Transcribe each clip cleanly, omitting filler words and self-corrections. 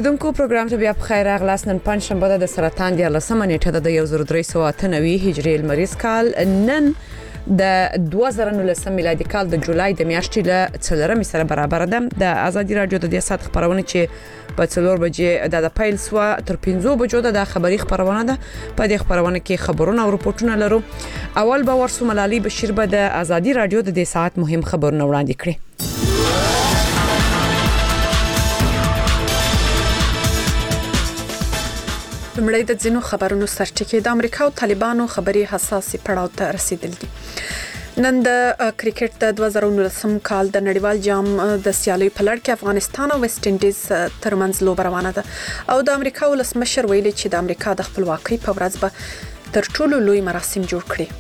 اوریدونکو پروګرام ته بیا بخیر راغلاست. نن پنځشنبه د سرطان د 13مه نیټه د 1398 هجری المریز کال. نن د 2019 میلادي کال د جولای د میاشتې له 4 سره برابر ده. د ازادي رادیو د سات خبرونه چې په 4 بجې د پیل سو تر 5 بجو د خبري خبرونه ده. په دې خبرونه کې خبرونه او رپورټونه لرو. اول به ورسو ملالي بشیر به د ازادي رادیو د سات مهم خبرونه وړاندې کړي. لمړی د ځینو خبرونو سرټکی. د امریکا او طالبانو خبري حساسي پړاو ته رسیدل دي. نن د کرکټ د 2019 کال د نړیوال جام د سیالۍ په لړ کې افغانستان او ویسټ انډیز ترمنځ لوبه روانه ده او د امریکا ولسمشر ویلي چې د امریکا د خپلواکۍ په ورځ به تر ټولو لوی مراسم جوړ کړي.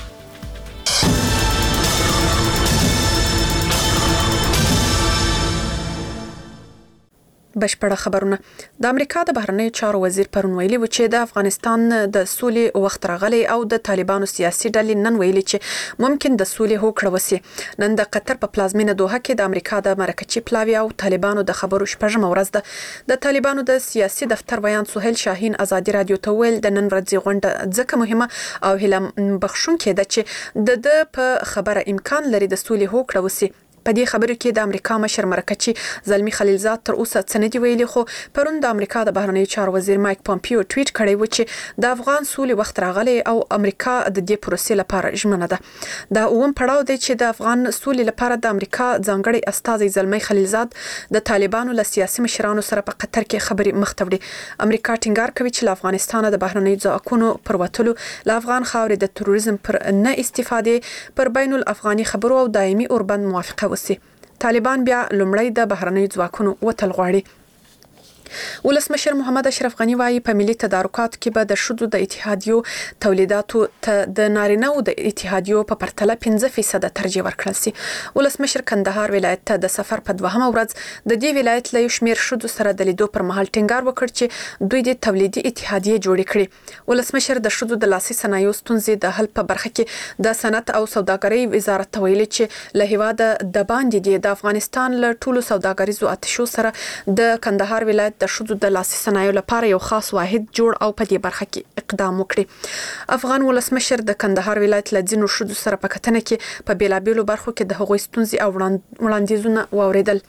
بشپړه خبرونه. د امریکا د بهرنیو چارو وزیر پرون ویلي و چې د افغانستان د سولې وخت راغلی او د طالبانو سیاسي ډلې نن ویلي چې ممکن د سولې هوکړه وسی. نن د قطر په پلازمینه دوحه کې د امریکا د مرکچی پلاوی او طالبانو د خبرو شپږم ورځ ده. د طالبانو د سیاسي دفتر بیان سهیل شاهین ازادي رادیو ته ویل د نن ورځې غونډه ځکه مهمه او هیله بخښونکې ده چې د په خبره امکان لري د سولې هوکړه وسی. په دې خبرو کې د امریکا مشر مرکچی زلمی خلیلزاد تر اوسه څه نه دی ویلي، خو پرون د امریکا د بهرنیو چارو وزیر مایک پامپیو ټویټ کړی و چې د افغان سولې وخت راغلی او امریکا د دې پروسې لپاره ژمنه ده. دا اوم پړاو دی چې د افغان سولې لپاره د امریکا ځانګړي استازي زلمی خلیلزاد د طالبانو له سیاسي مشرانو سره په قطر کې خبرې مخ ته وړي. امریکا ټینګار کوي چې له افغانستان د بهرنیو ځواکونو پر وتلو، له افغان خاورې د تروریزم پر نه استفادې، پر بین الافغاني خبرو او دایمي اوربند موافقه وسی. طالبان بیا لومړی د بهرنیو ځواکونو وتل غواړي. ولسمشر محمد اشرف غنی وايي په ملي تدارکاتو کې به د شذو د اتحادیو تولیداتو ته د نارینه‌و د اتحادیو په پرتله 15% ترجیح ورکړل شي. ولسمشر کندهار ولایت ته د سفر په 2مه ورځ د دې ولایت له شمیر شذو سره د لیدو پر مهال ټینګار وکړ چې دوی د تولیدي اتحادیې جوړې کړي. ولسمشر د شذو د لاسي صنایعو ستونزې د حل په برخه کې د صنعت او سوداګرۍ وزارت ته ویلي چې له هیواده د باندې د افغانستان له ټولو سوداګریزو اتشو سره د کندهار ولایت د شذو د لاسي صنایعو لپاره یو خاص واحد جوړ او په دې برخه کې اقدام وکړي. افغان ولسمشر د کندهار ولایت له ځینو شذو سره په کتنه کې په بیلابیلو برخو کې د هغوی ستونزې او وړاندیزونه واوریدل.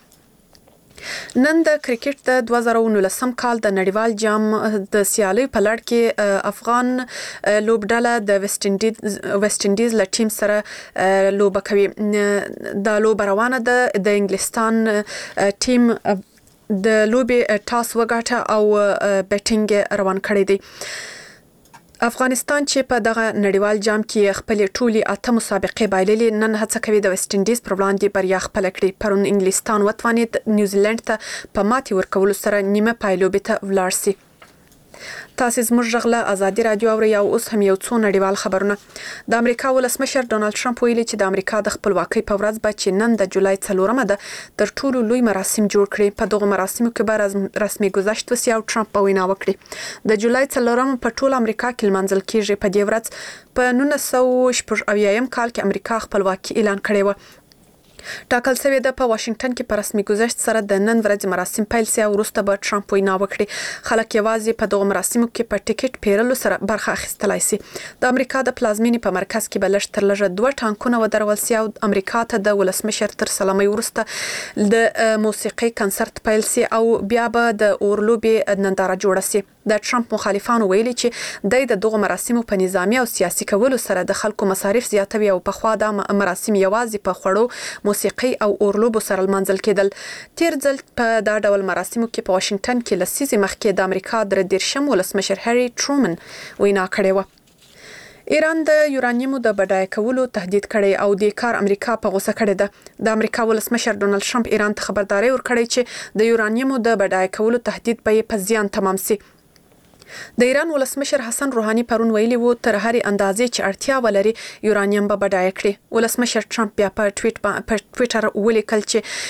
نن د کرکټ د 2019 کال د نړیوال جام د سیالۍ په لړ کې افغان لوبډله د ویسټ انډیز له ټیم سره لوبه کوي. د لوبه روانه ده. د انګلستان ټیم د لوبې ټاس وګاټه او بیټینګ روان کړی دی. افغانستان چې په دغه نړیوال جام کې خپل ټولي 8 مسابقې بایللې، نن هڅه کوي د ویسټ انډیز پر وړاندې بریا خپل کړي. پرون انګلستان وتوانید نیوزیلند ته په ماتي ورکولو سره نیمه پایلوبې ته ولاړ شي. تاسو زموږ غږ له ازادي رادیو اورئ. او اوس هم یو څو نړیوال خبرونه. د امریکا ولسمشر ډونالد ټرمپ ویلي چې د امریکا د خپلواکۍ په ورځ به چې نن د جولای 4مه ده تر ټولو لوی مراسم جوړ کړي. په دغه مراسمو کې به رسمي گذشت وسی او ټرمپ په وینا وکړي. د جولای 4مه په ټول امریکا کې لمانځل کیږي. په دې ورځ په 1980 کال کې امریکا خپلواکي اعلان کړې و. ټاکل شوی د په واشنگټن کې په رسمي گذشت سره د نن ورځې مراسم پیل شي او وروسته به ټرمپ وینا وکړي. خلک یوازې په دغه مراسمو کې په ټیکټ پیرلو سره برخه اخیستلای شي. د امریکا د پلازمینې په مرکز کې به لږ تر لږه 2 ټانکونه ودرول شي او امریکا ته د ولسمشر تر سلامي وروسته د موسیقي کنسرت پیل شي او بیا به د اورلوبې ننداره جوړه شي. د ټرمپ مخالفانو ویلي چې د دغه مراسمو په نظامی او سیاسي کولو سره د خلکو مصارف زیاتوي او په خوا د مراسم یوازې په خړو موسیقي او اورلوبو سره منځل کېدل. تیر ځل په دا ډول مراسمو کې په واشنگټن کې لسیزې مخکې د امریکا د 13 ولسمشر هری ټرومن وینا کړې و. ایران د یورانیمو د بډای کولو تهدید کړي او د کار امریکا په غوسه کړي ده. د امریکا ولسمشر ډونالد ټرمپ ایران ته خبرداري ورکړي چې د یورانیمو د بډای کولو تهدید به په زیان تمام شي. د ایران ولسمشر حسن روحاني پرون ویلي وو تر هرې اندازې چې اړتیا ولري یورانیم به بډای کړي. ولسمشر ټرمپ بیا په ټویټر ولیکل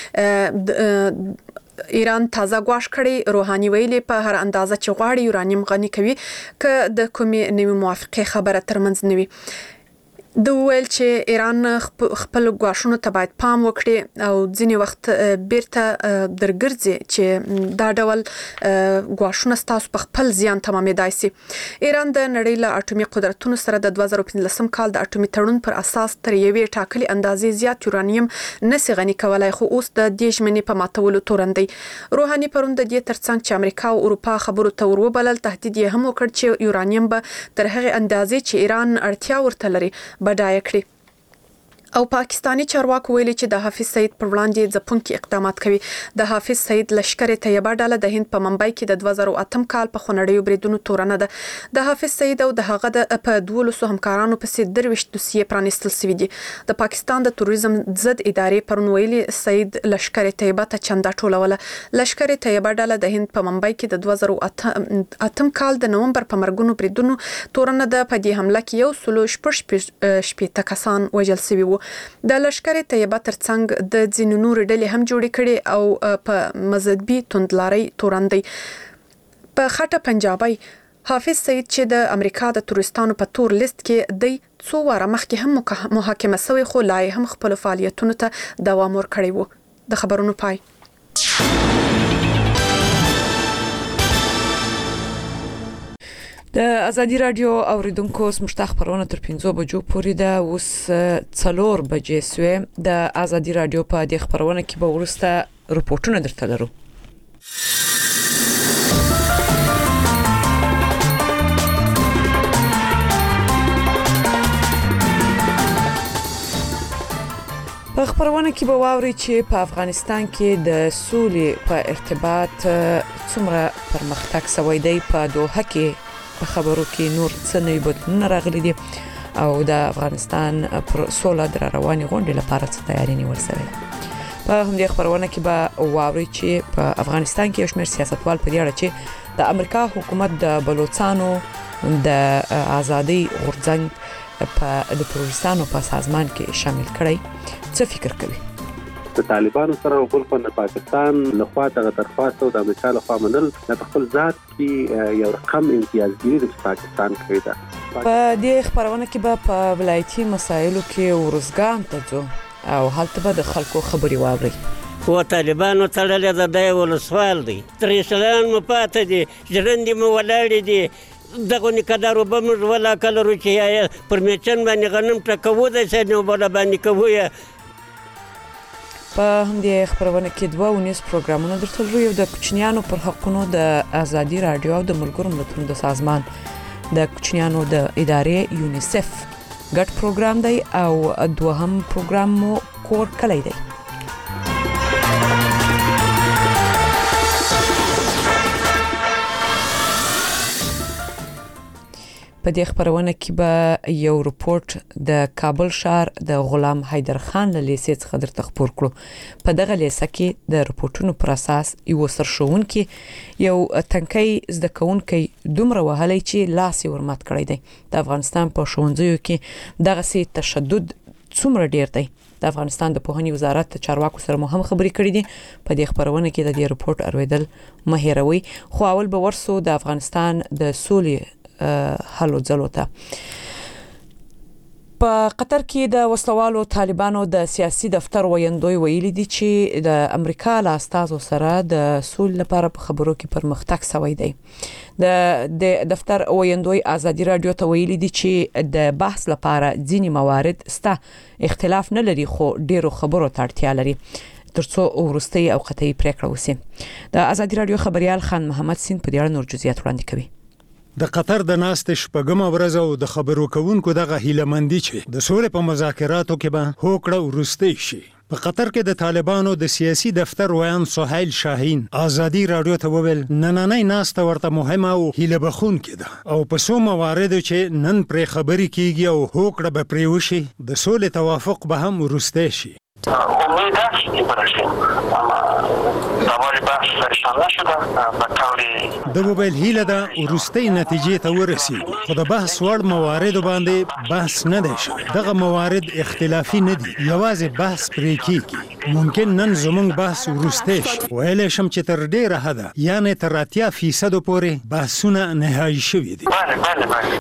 چې ایران تازه غواش کړي. روحاني ویلي په هر اندازه چې غواړي یورانیم غني کوي که د کومې نوې موافقه خبره ترمنځ نوي. د ویل چې ایران خپل غواښونو ته باید پام وکړي او ځینی وخت بیرته درګرځي چې دا ډول غواښونه ستاسو په خپل زیان تمامېدای شي. ایران د نړۍ له اټومي قدرتونو سره د 2015 کال د اټومي تړون پر اساس تر یوې ټاکلي اندازې زیات یورانیم نسي غني کولای، خو اوس د دې ژمنې په ماتولو تورن دی. روحاني پرون د دې ترڅنګ چې امریکا او اروپا خبرو ته وروبلل، تهدید یې هم وکړ چې یورانیم به تر هغه اندازې چې ایران اړتیا ورته لري بډایه کړي. او پاکستانی چارواکو ویلي چې د حافظ سعید پر وړاندې ځپونکي اقدامات کوي. د حافظ سعید لشکره طیبه ډله د هند په ممبئی کې د 2008 کال په خونړیو بریدونو تورنه ده. د حافظ سعید او د هغه د په 12 همکارانو پسې 23 دوسیې پرانیستل شوې دي. د پاکستان د تروریزم ضد ادارې پرون ویلي سعید لشکره طیبه ته چنده ټولوله. لشکره طیبه ډله د هند په ممبئی کې د 2008 کال د نومبر په مرګونو بریدونو تورنه ده. په دې حمله کې 116 کسان وژل شوي وو. د لشکره طیبه ترڅنګ د ځینو نور ډلې هم جوړې کړي او په مذهبي توندلارۍ تورن دی. په خټه پنجابي حافظ سعید چې د امریکا د تورستانو په تور لیست کې دی څو واره مخکې هم محاکمه شوی، خو لا هم خپل فعالیتونو ته دوام ورکړی وو. د خبرونو پای. د ازادي رادیو اوریدونکو سمشته خبرونه تر 5 بجو پورې ده. اوس 4 بجې سوې. د ازادي رادیو په دې خبرونه کې به ورسته رپورټونه درته لرو. په خبرونه کې به واوري چې په افغانستان کې د سولې په ارتباط څومره پرمختګ شوی دی. په دوحه کې په خبرو کې نور څه نوي بدلونونه راغلي دي او د افغانستان پر سوله در رواني غونډې لپاره څه تیاری نیول شوی. په همدې خبرونه کې به واوري چې په افغانستان کې شمېر سیاستوال په دې اړه چې د امریکا حکومت د بلوچستانو د ازادي غورځنګ په د تروریستانو په سازمان کې شامل کړي څه فکر کوي. د طالبانو سره او بل په پاکستان لخوا ته درخواست او د امریکا لخوا منل د خپل ذات کې یو رقم امتیازګری د پاکستان کوي. دا په دې خبرونه کې به په ولایتي مسایلو کې ورزګان ته ځو او هلته به د خلکو خبري واوري. و طالبانو تړلې د ولسوال دي، ترېشلان مو پاتې دي، ژرندې مو ولاړې دي، دغه نکدارو به موږ ولا کلرو چې پر میچن باندې غنم ټکوو د سنو بل باندې کوو. په همدې خبرونه کې 2 پروګرامونه درته لرو. یو د کوچنیانو پر حقونو د ازادي رادیو او د ملګرو ملتونو د سازمان د کوچنیانو د ادارې یونیسف ګډ پروګرام دی او دوهم پروګرام مو کور کلی دی. په دې خبرونه کې به یو رپورټ د کابل شهر د غلام حیدر خان له لیسې څخه درته خبر کړو. په دغه لیسه کې د رپورټونو پر اساس یو سرښوونکي یو تنکي زده کوونکی دومره وهلی چې لاس یې ورمات کړی دی. د افغانستان په ښوونځیو کې دغه سي تشدد څومره ډیر دی. د افغانستان د پوهنې وزارت چارواکو سره مو هم خبرې کړې دي. په دې خبرونه کې د دې رپورټ اوریدل مه هېروئ. خو اول به ورسو د افغانستان د سولې حلو ځلو ته. په قطر کې د وسلوالو طالبانو د سیاسي دفتر ویندوی ویلي دي چې د امریکا له استازو سره د سولې لپاره په خبرو کې پرمختګ شوی دی. د دفتر ویندوی ازادي رادیو ته ویلي دي چې د بحث لپاره ځینی موارد ستا اختلاف نه لري، خو ډیرو خبرو ته اړتیا لري ترڅو ورستي او قطعي پریکړه وشي. د ازادي رادیو خبريال خان محمد سین په دې اړه نور جزئیات وړاندې کوي. د قطر د ناست شپږم ورځ او د خبرو کوونکو دغه هیلمندي چې د سولې په مذاکراتو کې به هوکړه ورستي شي. په قطر کې د طالبانو د سیاسي دفتر ویان سهیل شاهین ازادي رادیو ته وویل نننۍ ناسته ورته مهمه او هیله بخښونکې ده او په څو مواردو چې نن پرې خبرې کیږي او هوکړه به پرې وشي د سولې توافق به هم ورستی شي. امید است که برسیم، اما دوباره بحث فرشان نشده به طور د موبایل هیله ده ورستۍ نتیجې ته ورسیږي، خو د بحث وړ مواردو باندې بحث نه دی شوی. دغه موارد اختلافي نه دي، یوازې بحث پرې کیږي. ممکن نن زموږ بحث ورستی شي. ویلی شم چې تر ډیره حده یعنې تر 80% پورې بحثونه نهایي شوي دي. بله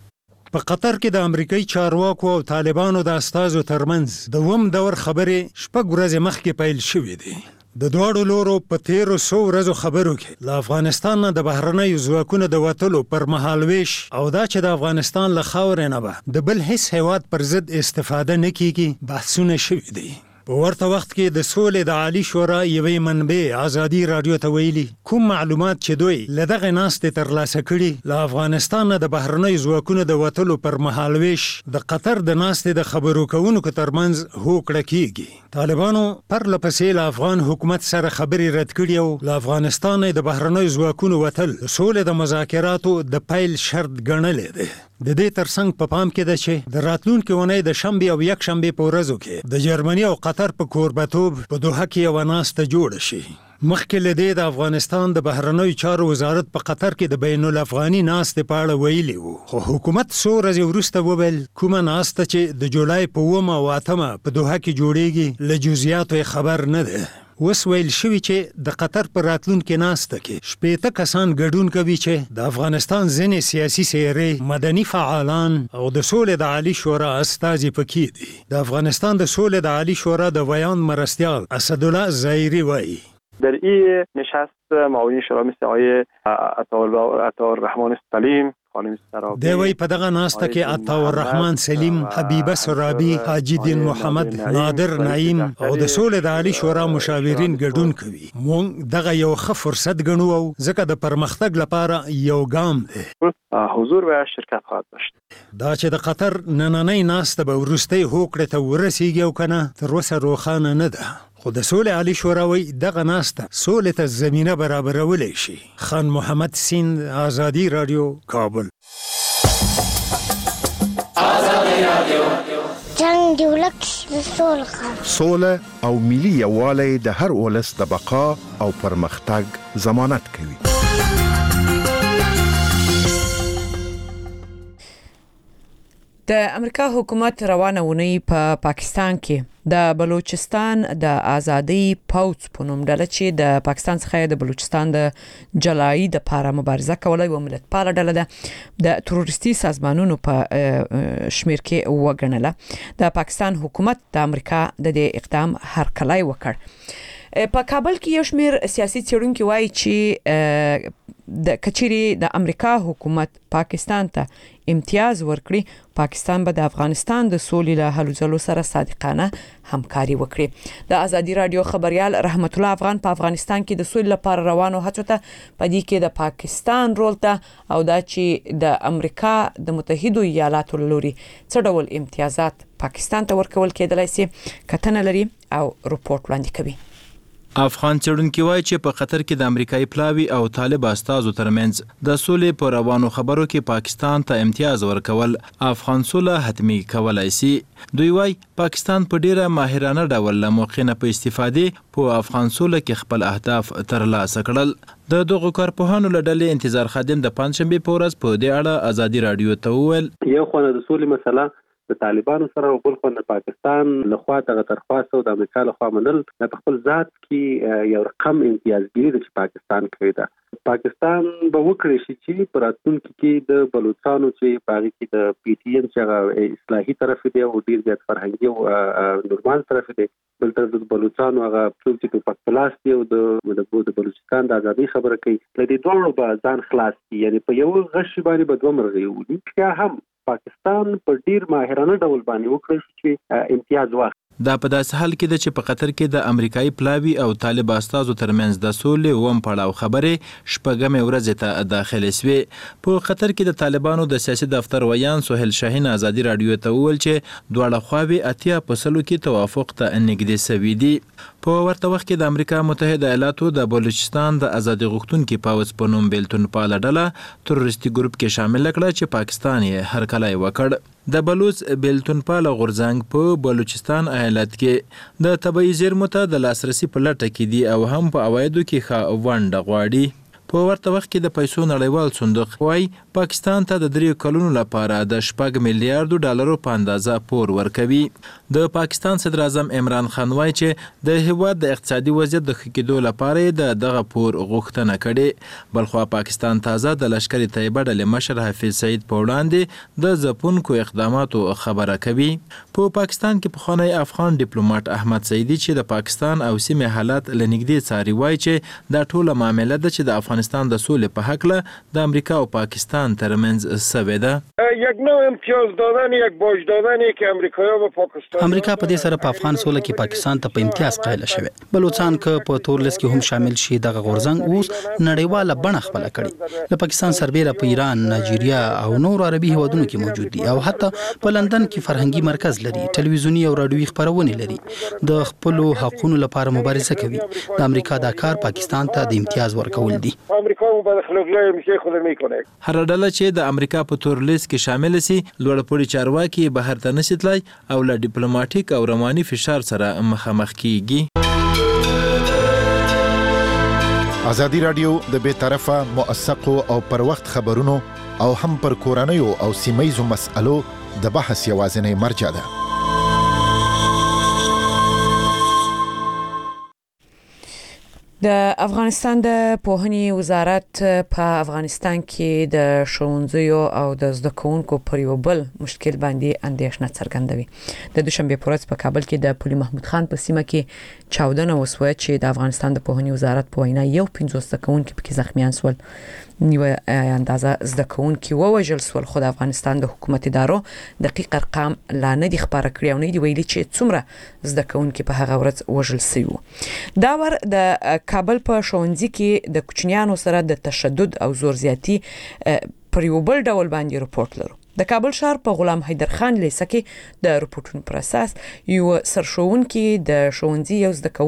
په قطر کې د امریکایي چارواکو او طالبانو د استازو ترمنځ د وم دور خبرې شپږ ورځې مخکې پیل شوې دي. د دواړو لورو په 1300 ورځو خبرو کې له افغانستان نه د بهرنیو ځواکونو د وتلو پر مهال ویش او دا چې د افغانستان له خاورې نه به د بل هیڅ هیواد پر ضد استفاده نه کیږي بحثونه شوي دي. په ورته وخت کې د سولې د عالی شورا یوې منبع ازادي رادیو ته ویلي کوم معلومات چې دوی له دغه ناستې ترلاسه کړي له افغانستان نه د بهرنیو ځواکونو د وتلو پر مهال ویش د قطر د ناستې د خبرو کوونکو ترمنځ هوکړه کیږي. طالبانو پرله پسې له افغان حکومت سره خبرې رد کړي او له افغانستان نه د بهرنیو ځواکونو وتل د سولې د مذاکراتو د پیل شرط ګڼلې ده. د دې ترڅنګ په پام کې ده چې د راتلونکي اونۍ د شنبې او یک شنبې په ورځو کې د جرمني او قطر په کوربتوب په دوحه کې یوه ناسته جوړه شي. مخکې له دې د افغانستان د بهرنیو چارو وزارت په قطر کې د بین الافغاني ناستې په اړه ویلي وو، خو حکومت څو ورځې وروسته وویل کومه ناسته چې د جولای په 9 او 8 په دوحه کې جوړیږي له جزئیاتو خبر نه ده. اوس ویل شوي چې د قطر پر راتلونکي ناسته کې 80 کسان ګډون کوي چې د افغانستان ځینې سیاسي څېرې، مدني فعالان او د سولې د عالی شورا استازي پکې دي. د افغانستان د سولې د عالی شورا د ویان مرستیال اسدالله ظاهری وایي در این نشست معاونین شورا مثل آقای عطاالرحمن سلیم، خانم سرابی دوی په دغه ناسته کې عطاالرحمن سلیم، حبیبه سرابی، حاجی دین محمد، نادر نعیم او د سولې د عالی شورا مشاورین ګډون کوي. موږ دغه یو ښه فرصت ګڼو او ځکه د پرمختګ لپاره یو ګام دی. حضور و شرکت خواهد داشت. دا چې د قطر نننۍ ناسته به وروستۍ هوکړې ته ورسیږي او کنه تر اوسه روښانه نه ده. خو د سولې عالی شورا وایي دغه ناسته سولې ته زمینه برابرولی شي. خان محمد سیند، ازادي رادیو، کابل. ازادي رادیو جنگ دی ولک سوله او ملي یووالی د هر ولس د بقا او پرمختګ ضمانت کوي. د امریکا حکومت روانه ونی په پاکستان کې د بلوچستان د آزادۍ پوځ په نوم ډله چې د پاکستان څخه د بلوچستان د جلایي د لپاره مبارزه کولای و ملتپاله ډله ده د تروریستي سازمانونو په شمیر کې وګڼله. د پاکستان حکومت د امریکا د دې اقدام هرکلی وکړ. په کابل کې یو شمیر سیاسي څېړونکي وایي چې د کچيري د امریکا حکومت پاکستان ته امتیاز ورکړي پاکستان به د افغانستان د سولې له هلو ځلو سره صادقانه همکاري وکړي. د ازادي رادیو خبريال رحمت الله افغان په افغانستان کې د سولې لپاره روانو هڅو ته پدې کې د پاکستان رول ته او دا چې د امریکا د متحده ایالاتو لوري څه ډول امتیازات پاکستان ته ورکول کېدلای شي کتنه لري او رپورت وړاندې کوي. افغان څېړونکي وایي چې په قطر کې د امریکایي پلاوي او طالب استازو ترمنځ د سولې په روانو خبرو کې پاکستان ته امتیاز ورکول افغان سوله حتمی کولای شي. دوی وایي پاکستان په ډیره ماهرانه ډول له موقع نه په استفادې په افغان سوله کې خپل اهداف ترلاسه کړل. د دغو کارپوهانو له ډلې انتظار خادم د پنځشنبې په ورځ په دې اړه ازادي رادیو ته وویل یو خو د سولې مسله د طالبانو سره او بل خو د پاکستان لخوا ته ترخواست او د امریکا لخوا منل د خپل ذات کې یو رقم امتیازګیری د پاکستان کوي. دا پاکستان به وکړي چې په راتلونکي کې د بلوچستانو چې پاري کې د پی ټی ایم چې اصلاحي طرف دی او ډیر زیات فرهنګي او نورمال طرف دی، بل تر د بلوچستانو هغه څوک چې په پلاس دی او د بلوچستان د ازادي خبره کوي لدې دوه به ځان خلاص کی، یعنی په یو غش باندې به دوه مرغي ودی که هم پاکستان په ډیر ماهرانه ډول باندې وکړي چې امتیاز واخلي. دا په داسې حال کې ده چې په قطر کې د امریکایي پلاوي او طالب استازو ترمنځ د سولې وم پړاو خبرې شپږمې ورځې ته داخلې شوې. په قطر کې د طالبانو د سیاسي دفتر ویان سهیل شاهین ازادي رادیو ته وویل چې دواړه خواوې 80% کې توافق ته نږدې شوي دي. په ورته وخت کې د امریکا متحده ایالاتو د بلوچستان د ازادي غوښتونکي پوځ په نوم بیلتون پاله ډله تروریستي ګروپ کې شامل کړه چې پاکستان یې هرکلی وکړ. د بلوچ بیلتون پاله غورځنګ په بلوچستان ایالت کې د طبیعي زیرمو ته د لاسرسي په لټه کې دي او هم په عوایدو کې ښه ونډه غواړي. په ورته وخت کې د پیسو نړیوال صندوق وايي پاکستان ته د 3 کلونو لپاره د 6 میلیارډ ډالرو په اندازه پور ورکوي. د پاکستان صدر اعظم عمران خان وايي چې د هیواد د اقتصادي وضعیت د ښه کېدو لپاره دغه پور غوښتنه کړې. بلخوا پاکستان تازه د لشکر طیبه ډلې مشر حافظ سعید په وړاندې د ځپونکو اقداماتو خبره کوي. په پاکستان کې پخوانی افغان ډیپلوماټ احمد سعیدی چې د پاکستان او سیمې حالات لنګدې څاري وايي چې دا ټوله معامله ده چې د افغانستان د سولې په حق له د امریکا او پاکستان ترمنځ سوي ده. یک نوع امتیاز دادن، یک باج دادنی که امریکایی‌ها به پاکستان امریکا په دې سره په افغان سولې کې پاکستان ته په امتیاز قایل شوی. بلوچستان که په تورلس کې هم شامل شي دغه غورځنګ اوس نړیواله بڼه خپل کړي. له پاکستان سربېره په ایران، نایجیریا او نور عربي هیوادونو کې موجود دي او حتی په لندن کې فرهنګي مرکز لري، ټلویزیونی او راډیوي خبرونه لري. د خپل حقوقو لپاره مبارزه کوي. د امریکا دا کار پاکستان ته د امتیاز ورکول دي. امریکا به خلقلای میشه خود میکنه. هر ډله چې د امریکا په تور لیست کې شامل سي لوړ پوړي چارواکي بهر ته نشي تلای او له ډیپلوماټیک او رواني فشار سره مخامخ کیږي. ازادي رادیو د بې طرفه موثقو او پر وخت خبرونو او هم پر کورنیو او سیمایزو مسألو د بحث یوازینی مرجع ده. د افغانستان د پوهنې وزارت په افغانستان کې د ښوونځیو او د زده کوونکو پر یو بل مشکل باندې اندېښنه څرګندوي. د دوشنبه په ورځ په کابل کې د پولي محمود خان په سیمه کې چاودنه وسوه چې د افغانستان د پوهنې وزارت په وینا یو 50 زده کوونکي پکې زخمیان شول. نیو اندازه زده کوونکي ووژل سول، خو د افغانستان د حکومت ادارو دقیق ارقام لا نه دي خبره کړی او نه دي ویلي چې څومره زده کوونکي په هغه ورځ وژل شوي. دا ور د کابل په ښوونځي کې د کوچنیانو سره د تشدد او زور زیاتی پر یو بل ډول باندې رپورت لرو. د کابل ښار په غلام حیدر خان لیسه کې د رپورټونو پر اساس یو سرښوونکي د ښوونځي یو زده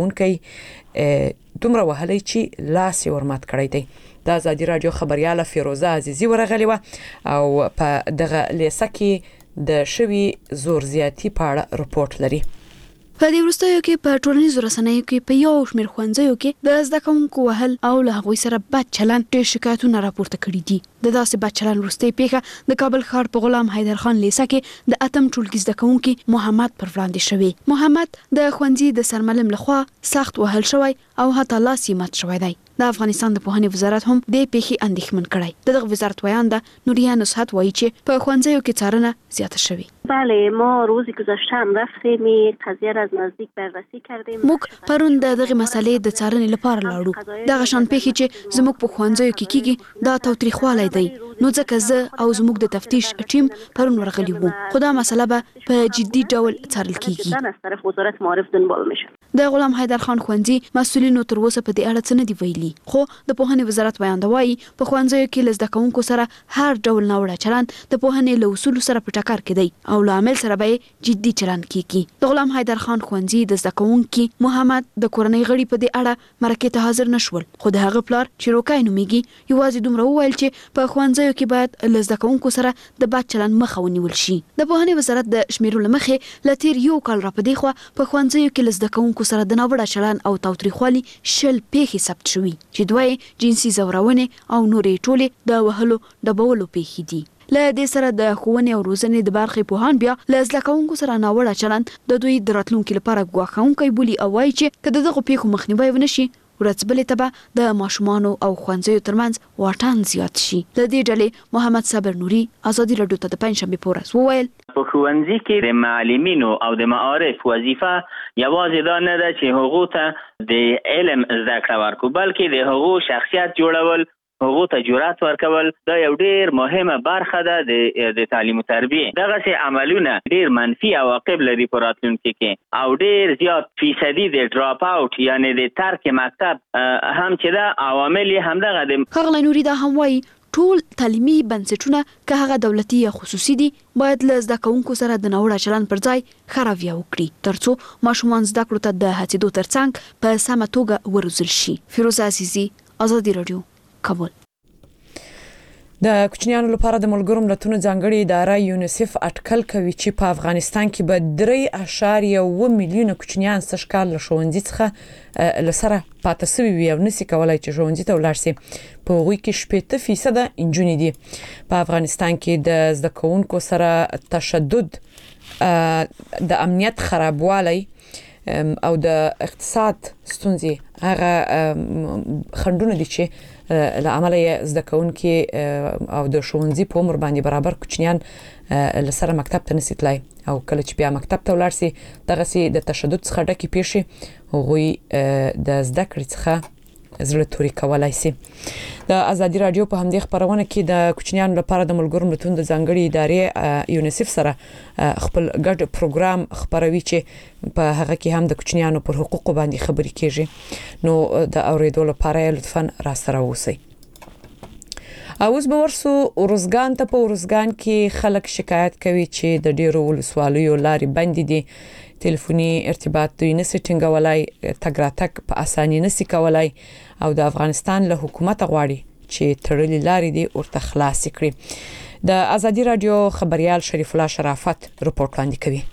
کوونکی دومره وهلی چې لاس یې ورمات کړی دی. د ازادي رادیو خبرياله فیروزه عزیزی ورغلی و او په دغه لیسه کې د شوی زور زیاتی په اړه رپورت لري. په دې وروستیو کې په ټولنیزو رسنیو کې په یو شمېر ښوونځیو کې د زده کوونکو وهل او له هغوی سره بد چلند ډېر شکایتونه راپورته کړي دي. د داسې بد چلند وروستۍ پیښه د کابل ښار په غلام حیدر خان لیسه کې د اتم ټولګي زده کوونکي محمد پر وړاندې شوی. محمد د ښوونځي د سرمعلم لخوا سخت وهل شوی او حتی لاس یې مات شوی دی. د افغانستان د پوهنې وزارت هم د پیښې اندېښمن کړی. دغه وزارت ویانده نوریا نصحت وایي چې په ښوونځیو کې څارنه زیاته شوې. بله، ما روزی گذشته هم رفتیم این قضیه را از نزدیک بررسی کردیم. موږ پرون دغه مسلې د څارنې لپاره لاړو. دغه شان پیښې چې زموږ په ښوونځیو کې کیږي دا تاوتریخوالی دی. نو ځکه زه او زموږ د تفتیش ټیم پرون ورغلی وو. خو دا مسله به په جدي ډول څارل کیږي. از طرف وزارت معارف دنبال میشه. د غلام حیدر خان ښوونځي مسؤلینو تر اوسه په دې اړه څه نه دی ویلي. خو د پوهنې وزارت ویانده وایي په ښوونځیو کې له زده کوونکو سره هر ډول ناوړه چلند د پوهنې له اصولو سره په ټکر کې دی او له عامل سره به جدي چلند کیږي. د غلام حیدر خان ښوونځي د زده کوونکي محمد د کورنۍ غړي په دې اړه مرکې ته حاضر نشول، خو د هغه پلار چې روکای نومیږي یوازې دومره وویل چې په ښوونځیو کې باید له زده کوونکو سره د بد چلند مخه ونیول شي. د پوهنې وزارت د شمیرو له مخې له تیر یو کال را په دې خوا په ښوونځیو کې له زده کوونکو سره د ناوړه چلند او تاوتریخوالي 10 پیښې ثبت شوي چې دوی جنسي زورونې او نورې ټولې د وهلو ډبولو پیښې دي. له دې سره د ښوونې او روزنې د برخې پوهان بیا له زده کوونکو سره ناوړه چلند د دوی د راتلونکي لپاره ګواښونکی بولي او وایي چې که د دغو پیښو مخنیوی ونه شي ورځبلې ته به د ماشومانو او ښوونځیو ترمنځ واټن زیات شي. د دې ډلې محمد صابر نوري ازادي رادیو ته د پنځشنبې په ورځ وویل په ښوونځي کې د معلمینو او د معارف وظیفه یوازې دا نه ده چې هغو ته د علم زده کړه ورکړو، بلکې د هغو شخصیت جوړول، هغو ته جرأت ورکول دا یو ډیر مهمه برخه ده د تعلیم او تربیه. دغه عملونه ډیر منفي عواقب لري په راتلونکي کې او ډیر زیات فیصدي د ډراپ اوټ یعنی د ترک مکتب هم چې دا عوامل همدغه دي. ښاغلی نوري دا هم وایي ټول تعلیمي بنسټونه که هغه دولتي یا خصوصي دي باید له زده کوونکو سره د ناوړه چلند پر ځای ښه رویه وکړي ترڅو ماشومان زده کړو ته د هڅېدو ترڅنګ په سمه توګه وروزل شي. فیروزه عزیزي، ازادي رادیو، کابل. د کوچنیانو لپاره د ملګرو ملتونو ځانګړي اداره یونیسف اټکل کوي چې په افغانستان کې به 3.1 میلیونه کوچنیان سږ کال له ښوونځي څخه لسره پاتې شوي وي او نشي کولای چې ښوونځي ته ولاړ شي. په هغوی کې 70% انجونې دي. په افغانستان کې د زده کوونکو سره تشدد، د امنیت خرابوالی او د اقتصاد ستونزې هغه خنډونه دي چې له عمله زده کوونکي او د ښوونځي په عمر باندې برابر کوچنیان لسره مکتب ته نشي تلای او کله چې بیا مکتب ته ولاړ شي دغه سي د تشدد څخه ډکه پیښې هغوی د زده کړې څخه زړه توري کولای شي. د ازادي رادیو په همدې خبرونه کې د کوچنیانو لپاره د ملګرو ملتونو د ځانګړي ادارې یونیسف سره خپل ګډ پروګرام خبروي چې په هغه کې هم د کوچنیانو پر حقوقو باندې خبرې کیږي. نو د اوریدو لپاره لطفاً را سره اوسئ. اوس به ورسو ورزګان ته. په ورزګان کې خلک شکایت کوي چې د ډیرو ولسوالیو لارې بندې دي، ټلیفوني ارتباط دوی نشي ټینګولای، تګ راتګ په اساني نشي کولای او د افغانستان له حکومت غواړي چې تړلې لارې دي ورته خلاص کړي. د ازادي رادیو خبريال شریف الله شرافت رپورټ وړاندې کوي.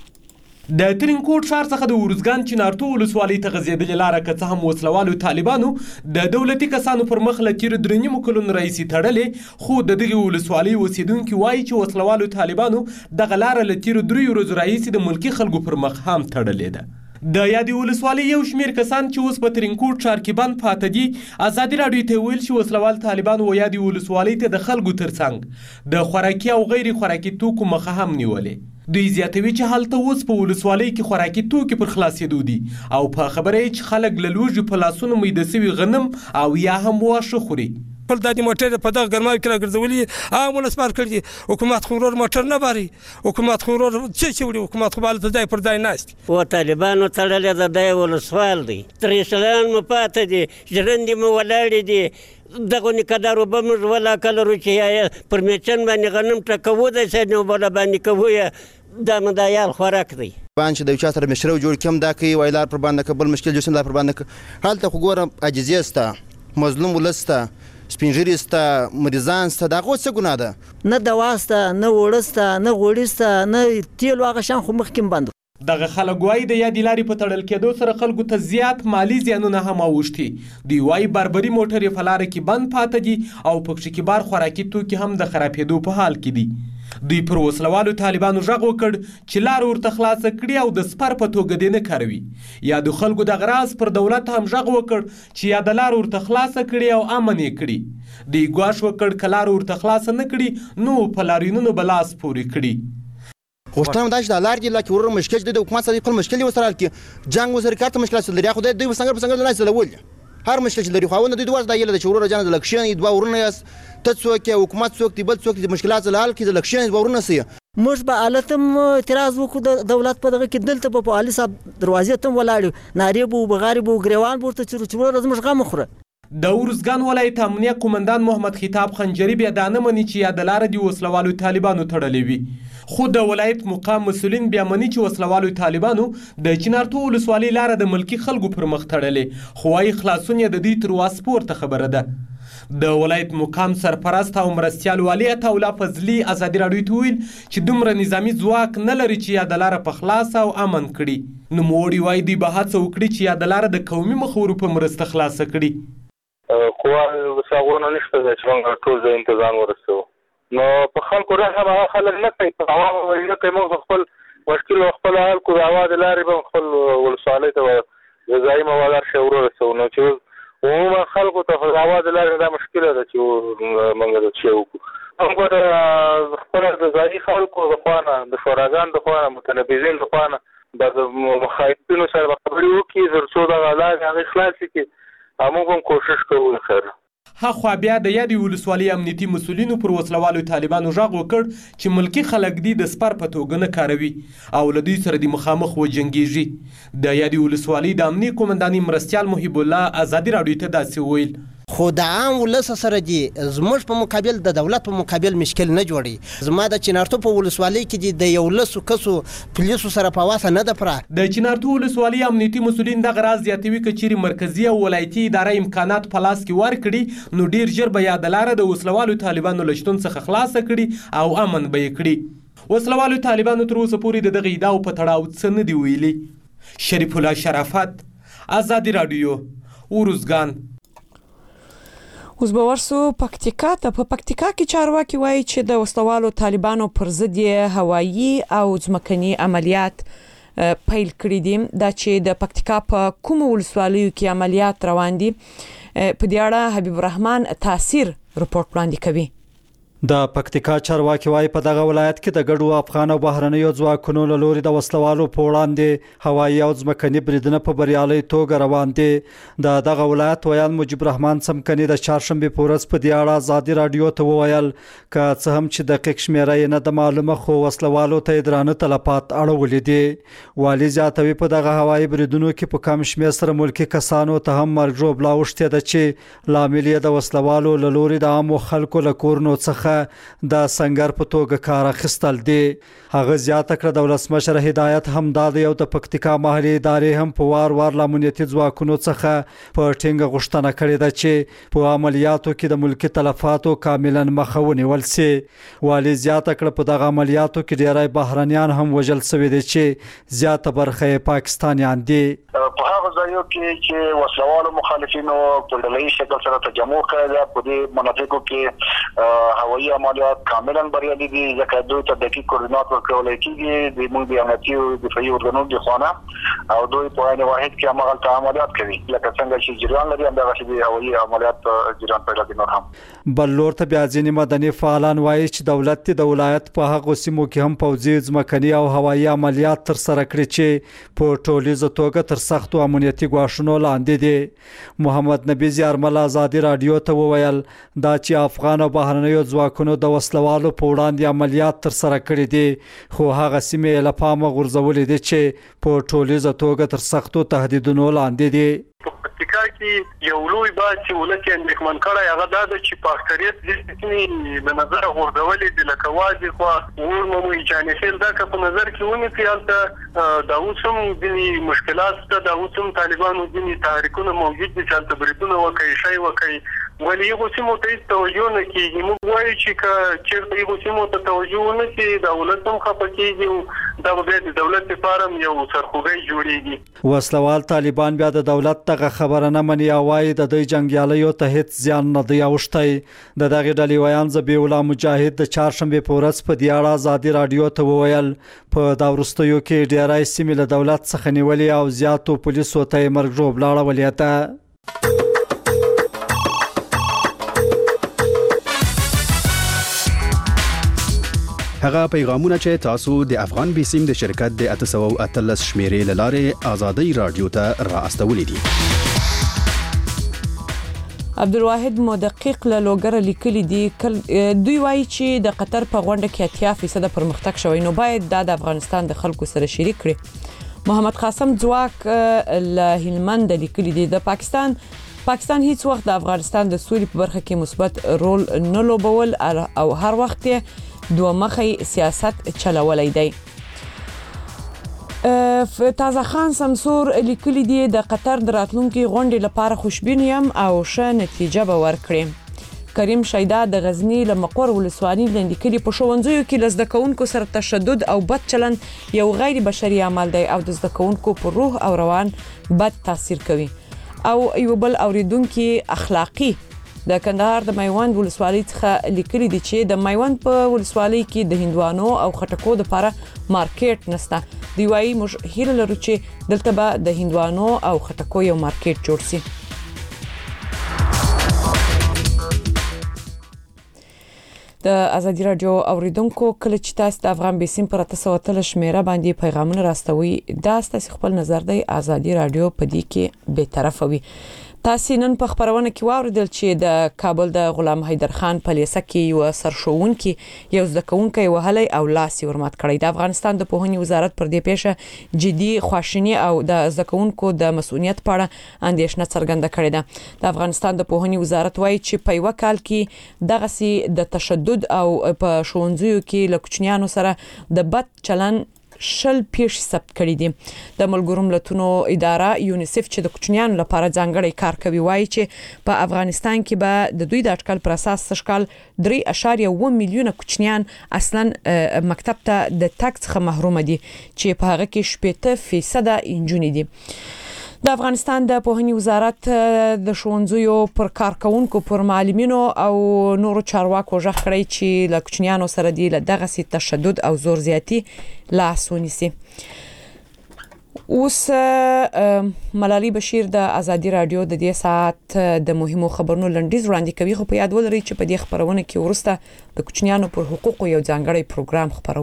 د ترینکوټ ښار څخه د ورزګان چنارتو ولسوالۍ ته غځېدلې لاره که څه هم وسلوالو طالبانو د دولتي کسانو پر مخ له تېرو 3 کلونو راهیسې تړلې، خو د دغې ولسوالۍ اوسېدونکي وایي چې وسلوالو طالبانو دغه لاره له تېرو 3 ورځو راهیسې د ملکي خلکو پر مخ هم تړلې ده. د یادې ولسوالۍ یو شمیر کسان چې اوس په ترینکوټ ښار کې بند پاته دي ازادي رادیو ته ویل چې وسلوال طالبان و یادې ولسوالۍ ته د خلکو ترڅنګ د خوراکي او غیر خوراکي توکو مخه هم نیولې. دوی زیاتوي چې هلته اوس په ولسوالۍ کې خوراکي توکي پر خلاصېدو دي او په خبره یې چې خلک له لوږې په لاسونو میده سوي غنم او یا هم واښه خوري. خپل د موټر په دغه ګرمای کې راګرځولي عام ولسمار کړي، حکومت خو ورور موټر نه باري، حکومت خو ورور چې وړي، حکومت خو بل ځای پر ځای ناست و طالبانو تړلې ده. د ولسوال دی 3 سلان مو پاتې دي، ژرندې مو ولاړې دي، دغه نکدارو به موږ ولا کلرو چې پر میچن باندې غنم ټکوو د سنو بل باندې کوو د مدایال خوراک دی. باندې چې د چا سره مشرو جوړ کم دا کوي وایلار پر باندې کبل مشکل جوړ سم دا پر باندې حالت خو ګورم عاجزی است، مظلوم ولسته، سپینجری است، مریضان است، دا خو څه ګناه ده؟ نه دواسته، نه وړسته، نه غوړسته، نه تیل واغه شان خو مخکې بند. دغه خلک وایي د یادې لارې په تړل کېدو سره خلکو ته زیات مالی زیانونه هم اوښتي. دوی وایي بربري موټرې په لاره کې بند پاته دي او پکښې کبار خوراکي توکي هم د خرابېدو په حال کې دي. دوی پر وسلوالو طالبانو غږ وکړ چې لار ورته خلاصه کړي او د سپر په توګه دې نه کاروي. یا د خلکو دغه راز پر دولت هم غږ وکړ چې یا د لار ورته خلاصه کړي او امن یې کړي. دوی ګواښ وکړ که لار ورته خلاصه نه کړي نو په لاریونونو به لاس پورې کړي. غوښتنه دا چې د لار کې لا کې ورور مشکل د حکومت سره خپل مشکل وسره کې جنگ وسره کارته مشکلات لري، خو دوی وسنګر په څنګه نه لول هر مشکل چې لري خو نه دوی دوه د یله د چورور جان د لکشن دوه ورونه یاس ته څوک حکومت څوک دی بل څوک د مشکلات حل کې د لکشن دوه ورونه سي. موږ به التم اعتراض وکړو د دولت په دغه کې دلته په علي صاحب دروازې ته ولاړ ناری بو بغاری بو ګریوان ورته چورور زموږ غم خوره. د ورزګان ولایت امنیه قومندان محمد خطاب خنجری بیا دانه مني چې یا د لار دی وسلوالو طالبانو تړلې وي، خو د ولایت مقام مسولین بیا مني چې وسلوالو طالبانو د چنارتو ولسوالۍ لار د ملکی خلکو پر مخ تړلې، خو وايي خلاصون یې د دې تر واس پورته خبره ده. د ولایت مقام سرپرست او مرستیال والی عطاالله فضلي ازادي رادیو ته ویل چې دومره نظامی ځواک نه لري چې یا د لاره په خلاص او امن کړي. نوموړي وایي دوی به هڅه وکړي چې یا د لاره د قومي مخورو په مرسته خلاصه کړي. قوا وساغونه نشته چې موږ ټول ځای تنظیم ورسو نو په خلکو راځه خلک نه کوي په عوامو نه کوي موږ خپل مشکل خپل حل کو د اواز لارې به خپل ولسوالۍ ته غذایی مواد شور ورسو نو چې عموما خلکو ته د اواز لارې دا مشکل ده چې موږ د چیو موږ خپل غذایی خلکو د خوانه د شوراګان د خوانه متنبذین د خوانه د مخاطبینو سره خبرې وکړي ترڅو د علاج هغه خلاص کړي. موږ هم کوشش کوو خیر. هخوا بیا د یادې ولسوالۍ امنیتي مسولینو پر وسلوالو طالبانو غږ وکړ چې ملکی خلک دي د سپر په توګه نه کاروي او له دوی سره د مخامخ وجنګیږي. د یادې ولسوالۍ د امنیه قومنداني مرستیال محب الله ازادي رادیو ته داسې ویل. خو د عام ولس سره دي زموږ په مقابل د دولت په مقابل مشکل نه جوړي. زما د چنارتو په ولسوالۍ کې د یو لسو کسو پولیسو سره په واسه نه ده پره. د چنارتو ولسوالۍ امنیتي مسؤلین دغه راز زیاتوي که چیرې مرکزي او ولایتي اداره امکانات په لاس کې ورکړي نو ډیر ژر به یاده لاره د وسلوالو طالبانو له شتون څخه خلاصه کړي او امن به یې کړي. وسلوالو طالبانو تر اوسه پورې د دغه ادعاو په تړاو څه نه دي ویلي. شریف الله شرافت، آزادي رادیو، ارزګان. اوس به ورسو پکتیکا ته. په پکتیکا کې چارواکي وایي چې د وسلوالو طالبانو پر ضد هوایي او ځمکني عملیات پیل کړي دي. دا چې د پکتیکا په کوم ولسوالیو کې عملیات روان دي په دې اړه حبیب الرحمن تاثیر رپورت وړاندې کوي. د پکتیکا چارواکي وايي په دغه ولایت کې د ګډو افغان او بهرنیو ځواکونو له لوري د وسلوالو په وړاندې هوایي او ځمکني بریدونه په بریالۍ توګه روان دي. د دغه ولایت ویان مجيب الرحمن سمکني د چهارشنبه په ورځ په دې اړه آزادي رادیو ته وویل که څه هم چې دقیق شمیره یې نه د معلومه خو وسلوالو ته درانه تلفات اړولې دي. والي زیاتوي په دغه هوایي بریدونو کې په کم شمېر سره ملکی کسانو ته هم مرګ ژوبلا اوښتې ده چې لامل یې د وسلوالو له لوري د عامو خلکو له کورونو څخه د سنگر په توګه کار اخیستل دي. هغه زیاته کړه د ولسمشر هدایت هم دا دی او د پکتیکا محلي ادارې هم په وار امنیتي ځواکونو څخه په ټینګه غوښتنه کړې ده چې په عملیاتو کې د ملکی تلفاتو کاملا مخه ونیول سي. والي زیاته کړه په دغه عملیاتو کې ډیری بهرنیان هم وژل شوي دي چې زیاته برخه پاکستانیان دي. په هغه ځایو کې چې وسلوالو مخالفینو په ډله‌یي شکل سره تجمع کړی ده په دې مناطقو کې هوایي عملیات کاملا بریالي دي ځکه دوی ته دقیق کوردینات ورکول کېږي د موږ د امنیتي او دفاعي ارګانونو د خوا او دوی په عین واحد کې همغلته عملیات کوي لکه څنګه چې جریان لري همدغسې د هوایي عملیات جریان پیدا کوي. نور هم بل لور ته بیا ځینې مدني فعالان وایي چې دولت د ولایت په هغو سیمو کې هم پوځي ځمکني او هوایي عملیات ترسره کړي چې په ټولیزه توګه تر سختو امنیتي ګواښونو لاندې دي. محمد نبی زیارمل آزادي رادیو ته وویل دا چې افغان او بهرنیو ځواکونو د وسلوالو په وړاندې عملیات ترسره کړي دي خو هغه سیمې له پامه غورځولې دي چې په ټولیزه توګه تر سختو تهدیدونو لاندې دي. پکتیکا کې یو لوی بحث چې ولس یې اندېښمن کړی هغه دا ده چې په اکثریت ځینې سیمې له نظره غورځولې دي لکه وازې خوا ورمموي جانخیل دا که په نظر کې ونیسي هلته دا اوس هم ځینې مشکلات شته دا اوس هم طالبانو ځینې تحریکونه موجود دي چې هلته بریدونه وکړي شی وکړي ولې هغو سیمو ته هېڅ توجه نه کېږي. موږ وایو چې که چېرته هغو سیمو ته توجه ونه کړي د ولس هم خفه کېږي دا به بیا د دولت لپاره هم یو سرخوږی جوړېږي. وسلوال طالبان بیا د دولت دغه خبره نه مني او وایي د دوی جنګیالیو ته هیڅ زیان نه دی اوښتی. د دغې ډلې ویان ذبیح الله مجاهد د چهارشنبې په ورځ په دې اړه ازادي رادیو ته وویل په دا وروستیو کې ډیری سیمې له دولت څخه نیولې او زیاتو پولیسو ته یې مرګ ژوبلا اړولې ده. هغه پیغامونه چې تاسو د افغان بیسیم د شرکت د 813 شمیرې لاره آزادي رادیو ته را استولې دي. عبدالواحد مدقق له لوګر لیکلي دي دوی وایي چې د قطر په غونډه کې 80% پرمختګ شوی نو باید د افغانستان د خلکو سره شریک کړي. محمد قاسم ځواک له هلمند لیکلي دي د پاکستان هیڅ وخت د افغانستان د سولې په برخه کې مثبت رول نه لوبول او هر وخت دوه مخی سیاست چلولای دی. تازه خان سمسور لیکلی دی د قطر د راتلونکي غونډې لپاره خوشبین یم او ښه نتیجه به ورکړي. کریم شیدا د غزنی له مقر ولسوالۍ لیکلي په ښوونځیو کې له زده کوونکو سره تشدد او بد چلند یو غیر بشري عمل دی او د زده کوونکو پر روح او روان بد تاثیر کوي. او یو بل اوریدونکو اخلاقی د کندهار د میوند ولسوالۍ څخه لیکلي دي چې د میوند په ولسوالۍ کې د هندوانو او خټکو لپاره مارکیټ نشته. دی وايي موږ هیله لرو چې دلته به د هندوانو او خټکو یو مارکیټ جوړ شي. د ازادي رادیو اوریدونکو کله چې تاسو د افغان بیسیم پر 813 شمیره باندې پیغامونه راستوي دا تاسو خپل نظر دی آزادي رادیو په دې کې به طرف وي. تاسو نن په خبرونه کې واوریدل چې د کابل د غلام حیدر خان په لیسه کې یو سرښوونکي یو زدهکونکي وهلي او لاس ورمات کړی. د افغانستان د پوهنې وزارت پر دې پیښه جدي خواشینی او د زدهکونکو د مسؤلیت په اړه اندېښنه څرګنده کړې ده. د افغانستان د پوهنې وزارت وایي چې په یو کال کې دغه سي د تشدد او په ښوونځیو کې لکچنیانو سره د بد چلن شل پیښې ثبت کړې دي. د ملګرو ملتونو اداره یونیسف چې د کوچنیانو لپاره ځانګړی کار کوي وایي چې په افغانستان کې به د دوی د اټکل پر اساس سشکال 3.1 میلیونه کوچنیان اصلا مکتب ته د تګ څخه محروم دي چې په هغه کې 80% انجونې دي. د افغانستان د پوهنې وزارت د ښوونځیو پر کارکونکو پر معلمینو او نورو چارواکو ژغ کړی چې له کوچنیانو سره دی له دغه سي تشدد او زور زیاتی لاس ونیسي. اوس ملالي بشیر د ازادي رادیو د دې ساعت د مهمو خبرونو لنډیز وړاندې کوي. خو په یاد ولرئ چې په دې خبرونه کې ورسته د کوچنیانو پر حقوقو یو ځانګړی پروګرام خبرو.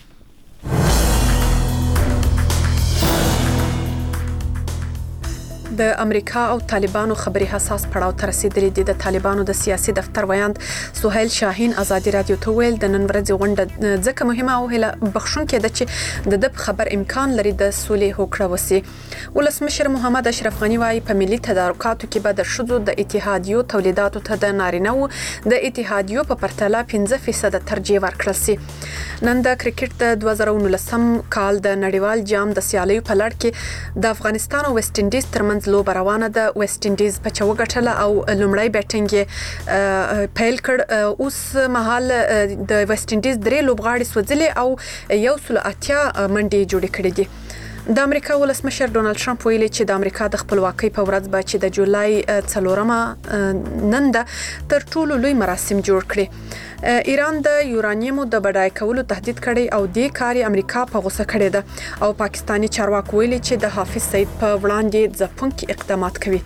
د امریکا او طالبانو خبري حساس پړاو ته رسیدلې دي. د طالبانو د سیاسي دفتر ویاند سهیل شاهین ازادي رادیو ته ویل د نن ورځې غونډه ځکه مهمه او هله بخښونکې ده چې د خبر امکان لري د سولې هوکړه وسی. ولسمشر محمد اشرف غنی وايي په ملي تدارکاتو کې به د شذو د اتحادیو تولیداتو ته د نارینه‌و د اتحادیو په پرتله 5% ترجیح ورکړل سي. نن د کرکټ د 2019 کال د نړیوال جام د سیالیو په لړ کې د افغانستان او ویسټ انډیز ترمنځ لوبه روانه ده. ویسټ انډیز په چوغټله او لومړی بیټینګ پیل کړ. اوس مهال د ویسټ انډیز درې لوبغاړي سوځلي او 180 منډي جوړې کړې دي. د امریکا ولسمشر ډونالد ټرمپ ویلي چې د امریکا د خپلواکۍ په ورځ به چې د جولای 4 نن ده تر ټولو لوی مراسم جوړ کړي. ایران د یورانیمو د بډای کولو تهدید کړي او د کاري امریکا په غوسه کړي ده او پاکستانی چارواکي ویلي چې د حافظ سعید په وړاندې ځپونکي اقدامات کوي.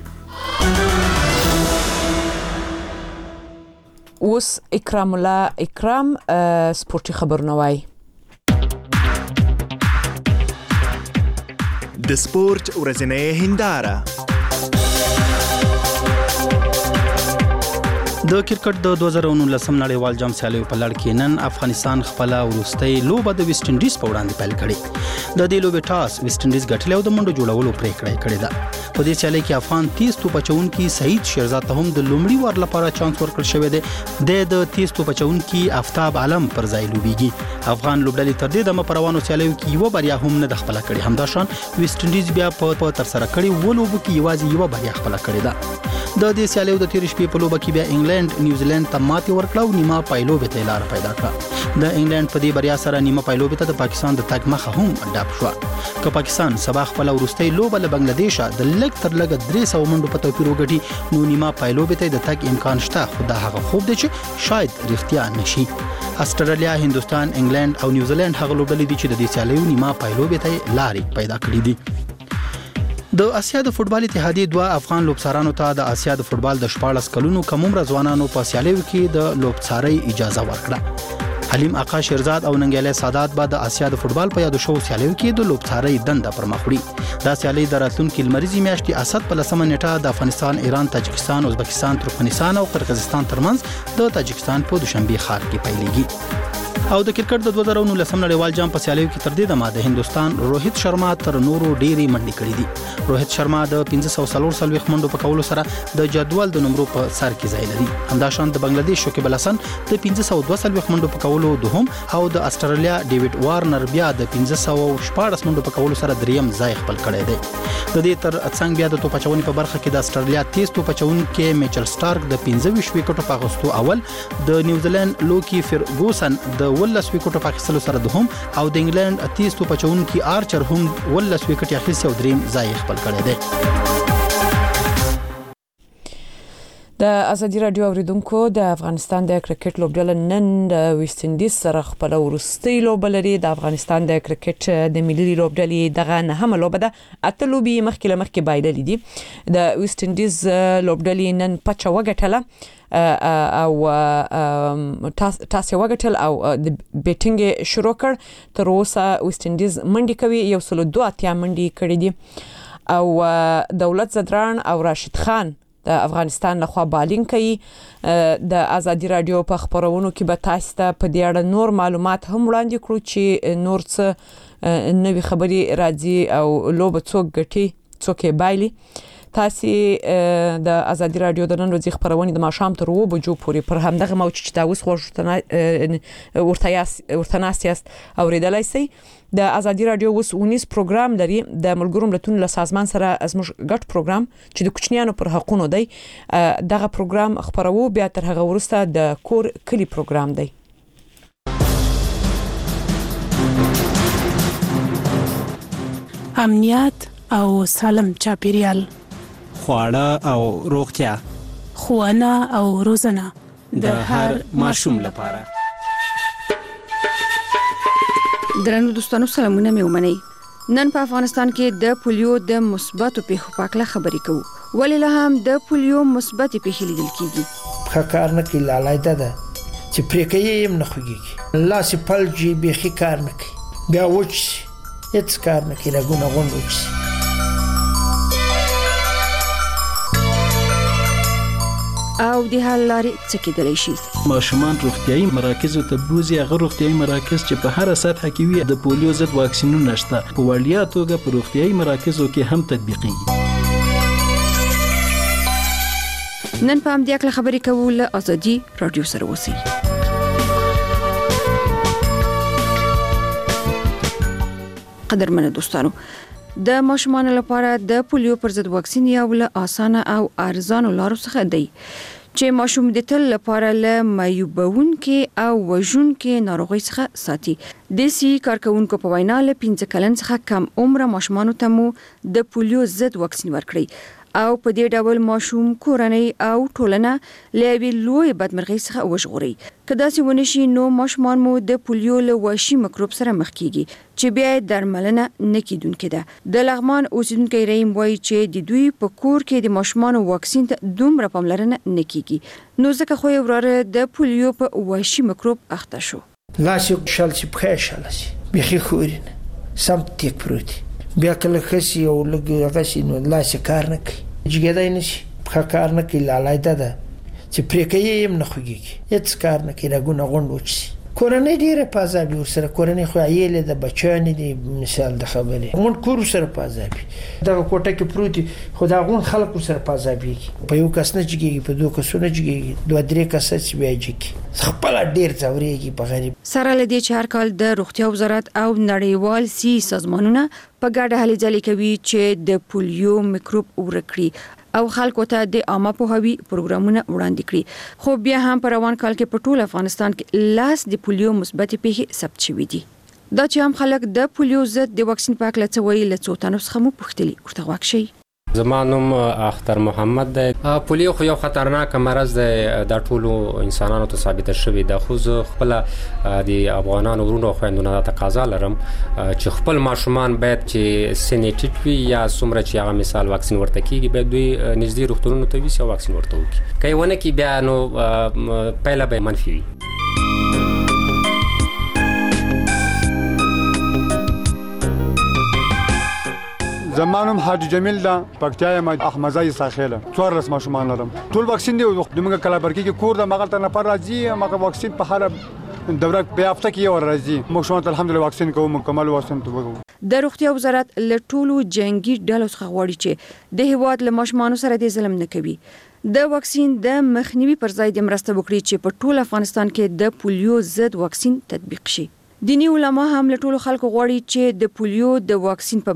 اوس اکرام الله اکرام سپورتي خبرونه وای. د سپورت ورځنۍ هنداره. د کرکټ د 2019 نړیوال جام سیالیو په لړ کې نن افغانستان خپل وروستۍ لوبه د ویسټ انډیز په وړاندې پیل کړې. د دې لوبې ټاس ویسټ انډیز ګټلې او د منډو جوړولو پریکړه کړې ده. په دې سیالي کې افغان 30 توپ چونکي سعید شیرزاد ته هم د لومړي وار لپاره چانس ورکړل شوی دی. د 30 توپ چونکي آفتاب عالم پر ځای لوبيږي. افغان لوبډلې تر دې د پروانو سیالیو کې یو بریا هم نه د خپل کړې. همداشان ویسټ انډیز بیا په تر سره کړې ولوبو کې یوازې یو بریا خپل کړې ده. د دې سیالیو د تیر شپې په لوبه کې بیا انګلند نیوزیلند ته ماتې ورکړه او نیمه پایلوبې ته لار پیدا کړه. د انګلند په دې بریا سره نیمه پایلوبې ته د پاکستان د تګ مخه هم ډاب شو. که پاکستان سبا خپل وروستۍ لوبه له بنگلاديش د لګ تر لګ 300 منډو په توپیر وګټي نو نیمه پایلوبې ته د تګ امکان شته. خو دا هغه خوب دی چې شاید رښتیا نشي. استرالیا، هندستان، انګلند او نیوزیلند هغه لوبډلې دي چې د دې سیالیو نیمه پایلوبې ته لارې پیدا کړې دي. د آسیا د فوتبال اتحادیه دوه افغان لوبڅارانو ته د آسیا د فوتبال د 14 کلونو کم عمر ځوانانو په سیالیو کې د لوبڅارۍ اجازه ورکړه. حلیم آقا شیرزاد او ننګیالی سادات به د آسیا د فوتبال په یادو شو سیالیو کې د لوبڅارۍ دنده پر مخ وړي. دا سیالي د راتلونکي لمریزي میاشتې اسد په 10 نیټه د افغانستان، ایران، تاجکستان، ازبکستان، ترکمنستان او قرغیزستان ترمنځ د تاجکستان په دوشنبه ښار کې پیلېږي. او د کرکټ د 2019 نړیوال جام په سیالیو کې تر دې دمه د هندستان روهیت شرما تر نورو ډېری منډي کړې دي. روهیت شرما د 543 منډو په کولو سره د جدول د نمبر په سر کې ځای لري. همداشان د بنگلاديش شوکیب الحسن د 542 منډو په کولو دوهم او د استرالیا ډیوډ وارنر بیا د 514 منډو په کولو سره دریم ځای خپل کړی دی. د دې تر څنګ بیا د توپچونې په برخه کې د استرالیا تیز توپچونکي میچل سټارک د 25 وکټو په اخیستو اول، د نیوزیلند لوکی فرګوسن د 12 وکټو په اخیستلو سره دوهم او د انګلند تیز توپچونکي آرچر هم 12 وکټ اخیستي او دریم ځای خپل کړی دی. د ازادي رادیو اوریدونکو د افغانستان د کرکټ لوبډله نن د ویسټ انډیز سره خپل وروستۍ لوبه لري. د افغانستان د کرکټ د ملي لوبډلې دغه نهمه لوبه ده. اته لوبي مخکې بایللې دي. د ویسټ انډیز لوبډلې نن پچه وګټله او تاسو وګټل او د بیټینګ شروع کړ. تر اوسه ویسټ انډیز منډي کوي 102 منډي کړې دي او دولت زدران او راشد خان د افغانستان لخوا بالینګ کوي. د ازادي رادیو په خبرونو کې به تاسو ته په دې اړه نور معلومات هم وړاندې کړو چې نور څه نوې خبري راځي او لوب څوک ګټي څوک بایلي. تاسو د ازادي رادیو د نن ورځې خبرونه د ماښام تر 2 بجو پورې پر همدغه موج چې تاسو خوښ ورته ناسیاست اوریدلای شئ. د ازادي رادیو اوس 19 پروګرام لري د ملګرو ملتونو له سازمان سره ازموږ ګډ پروګرام چې د کوچنیانو پر حقوقو دی. دغه پروګرام خبرو بیا تر هغه وروسته د کور کلی پروګرام دی. امنیت او سالم چاپیریال، خواړه او روغتیا، ښوونه او روزنه د هر ماشوم لپاره. درنو دوستانو سلامونه مې ومنئ. نن په افغانستان کې د پولیو د مثبتو پیښو په اړه خبرې کوو. ولې لا هم د پولیو مثبتې پیښې لیدل کیږي؟ ښه کار نه کوي، لالایده ده چې پرې کوي هم نه خوږیږي، لاس پلجي بیخي کار نه کوي، بیا وچ هیڅ کار نه کوي، رګونه غونډ وچ شي. او د حل لارې څه کېدلی شي؟ ماشومان روغتیايي مراکزو ته بوزي. هغه روغتیايي مراکز چې په هر سطح کې وي د پولیو ضد واکسینونه شته، په وړیا توګه په روغتیايي مراکزو کې هم تطبیقېږي. نن په همدې اړه خبرې کوو له ازادي رادیو سره اوسئ. قدرمنو دوستانو، د ماشومانو لپاره د پولیو پر ضد واکسین یو له اسانه او ارزانه لارو څخه دی چې ماشوم د تل لپاره له معیوبونکې او وژونکې ناروغۍ څخه ساتي. د سی کارکونکو په وینا له 15 کلن څخه کم عمر ماشومانو ته مو د پولیو ضد واکسین ورکړي او په دې ډول ماشوم کورنۍ او ټولنه له وی لوی بدمرغۍ څخه وژغوري. کدا چې ونشي نو ماشومان مو د پولیو له وحشي مکروب سره مخ کیږي چې بیا درملنه نکیدونکې ده. د لغمان اوسیدونکو رحیم وایي چې د دوی په کور کې د ماشومان واکسین ته دومره پاملرنه نکېږي، نو ځکه خو یې وراره د پولیو په وحشي مکروب اخته شو. لاس یې شل شي، پښه شل شي، بیخي خورین سم تیک پروت، بیا کله خسي او لګي غسي نو لاس کار نه کوي، جګیدای نشي، پښه کار نه کوي، لالایده ده چې پرې کوي هم نه خوږیږي، هیڅ کار نه کوي، رګونه غونډ وچ شي. کورنۍ ډیره پازابي ورسره، کورنۍ خو عیلې د بچیان دي، مثال د خبرې غونډ کور سره پازابي، دغه کوټه کې پروتي خو دا غونډ خلک سره پازابي په یو کس نه جګیږي، په دوه کسونه جګیږي، دوه درې کس چې بیا جګي خپل ډیر ځوريږي په غریب. سره لدی چې هر کال د روغتیا وزارت او نړیوال سی سازمانونه په ګډه هلې ځلې کوي چې د پولیو میکروب ورکړي او خلکو ته د عامه پوهاوي پروګرامونه وړاندې کړي. خو بیا هم په روان کال کې په ټول افغانستان کې لاس د پولیو مثبت پیښې ثبت شوې دي. دا چې هم خلک د پولیو ضد د واکسین په اړه څه وایي، له څو تنو څخه مو پوښتلي، ورته غوږ شئ. زما نوم اختر محمد دی. پولیو خو یو خطرناک مرض دی، د ټولو انسانانو ته ثابته شوی ده، خو زه خپل د افغانانو ورونو خويندونو ته تقاضا لرم چې خپل ماشومان باید چې سینیټیټ وي یا څومره چې هغه مثال واکسین ورته کیږي باید دوی نږدې روغتونونو ته وي او واکسین ورته وکړي. کوي ونه کې بیا نو پایله به منفي وي. زمانم حاج جمیل دا پکتیا یم احمدزای ساخیله 14 ماشومان لرم، ټول واکسین دی. دموږ کلابرکی کې کور د مغل ته نفر راځي، مګه واکسین په هر دوره په هفته کې ور راځي. موږ شوم الحمدلله واکسین کوو، مکمل واکسین کوو. د روغتیا وزارت له ټولو جنگي ډلو څخه غواړي چې د هیواد له ماشومان سره د ظلم نه کوي، د واکسین د مخنیوي پر ځای د مرسته وکړي چې په ټول افغانستان کې د پولیو ضد واکسین تطبیق شي. دینی علما هم له ټولو خلکو غواړي چې د پولیو د واکسین په